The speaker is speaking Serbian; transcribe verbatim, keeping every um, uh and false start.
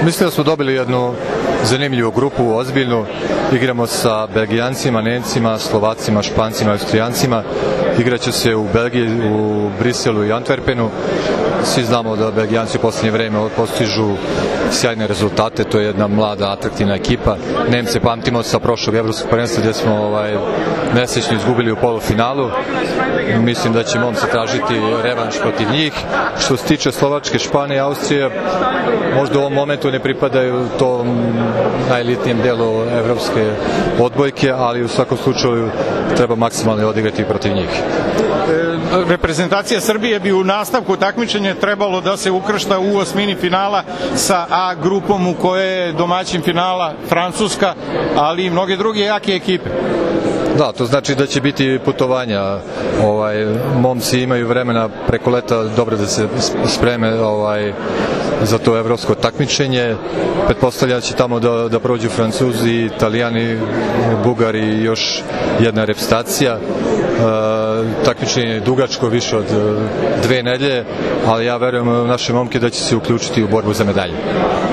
Mislim da smo dobili jednu zanimljivu grupu, ozbiljnu. Igramo sa Belgijancima, Nemcima, Slovacima, Špancima, Austrijancima. Igraće se u Belgiji, u Briselu i Antwerpenu. Svi znamo da Belgijanci u posljednje vreme postižu sjajne rezultate, to je jedna mlada, atraktivna ekipa. Nemce pamtimo sa prošlog evropskog prvenstva gdje smo ovaj, nesrećno izgubili u polufinalu. Mislim da će momci tražiti revanš protiv njih. Što se tiče Slovačke, Španije i Austrije, možda u ovom momentu ne pripadaju tom najelitnijem delu evropske odbojke, ali u svakom slučaju treba maksimalno odigrati protiv njih. Reprezentacija Srbije bi u nastavku takmičenja trebalo da se ukršta u osmini finala sa A grupom u kojoj je domaćin finala Francuska, ali i mnoge druge jake ekipe. Da, to znači da će biti putovanja. Ovaj, momci imaju vremena preko leta dobro da se spreme ovaj, za to evropsko takmičenje. Pretpostavljam će tamo da, da prođu Francuzi, Italijani, Bugari i još jedna reprezentacija. E, takmičenje je dugačko, više od dve nedelje, ali ja verujem u naše momke da će se uključiti u borbu za medalje.